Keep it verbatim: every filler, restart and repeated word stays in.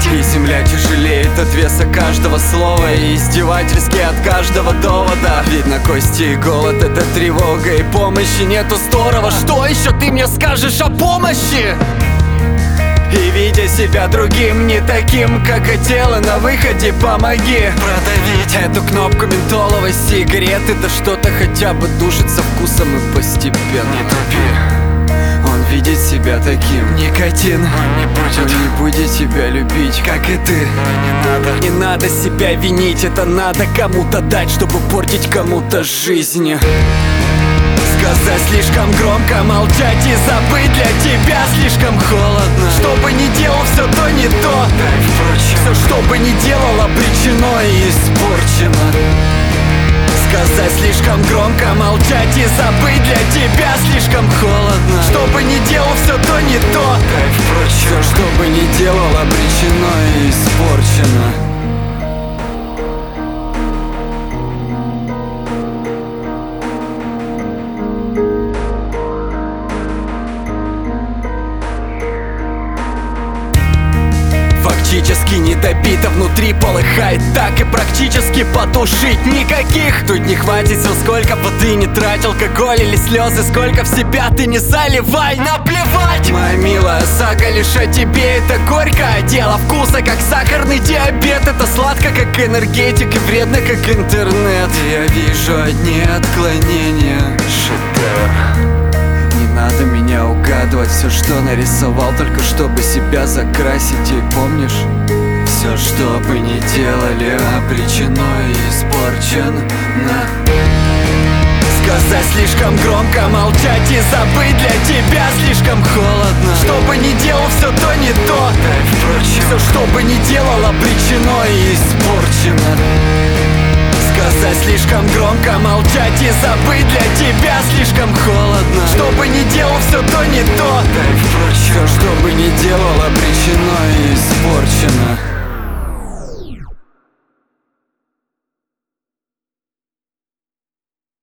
И земля тяжелеет от веса каждого слова, и издевательски от каждого довода. Видно кости и голод, это тревога, и помощи нету, здорово. Что еще ты мне скажешь о помощи? И видя себя другим, не таким, как хотела, на выходе помоги продавить эту кнопку ментоловой сигареты. Да что-то хотя бы душит со вкусом и постепенно. Не тупи, он видит себя таким. Никотин, он не будет, он не будет тебя любить, как и ты. Не надо, не надо себя винить, это надо кому-то дать, чтобы портить кому-то жизнь. Сказать слишком громко, молчать и забыть для тебя слишком холодно. Что бы ни делал, все то не то. Все, что бы ни делал, обречено и испорчено. Сказать слишком громко, молчать и забыть для тебя слишком холодно. Что бы ни делал, все то не то. Все, что бы ни делал, обречено и испорчено. Фактически не добито, внутри полыхает так, и практически потушить никаких. Тут не хватит сил, сколько бы ты не тратил, алкоголь или слезы, сколько в себя ты не заливай, наплевать. Моя милая, сага лишь о тебе, это горько, а дело вкуса, как сахарный диабет. Это сладко, как энергетик, и вредно, как интернет. Я вижу одни отклонения. Шедевр. Надо меня угадывать, все, что нарисовал, только чтобы себя закрасить. И помнишь, все, что бы ни делали, обречено и испорчено. Сказать слишком громко, молчать и забыть для тебя слишком холодно. Что бы ни делал, все то не то. Все, что бы ни делал, обречено и испорчено. Сказать слишком громко, молчать и забыть для тебя слишком холодно. Что бы ни делал, все то не то. Все, что бы ни делал, обречено и испорчено.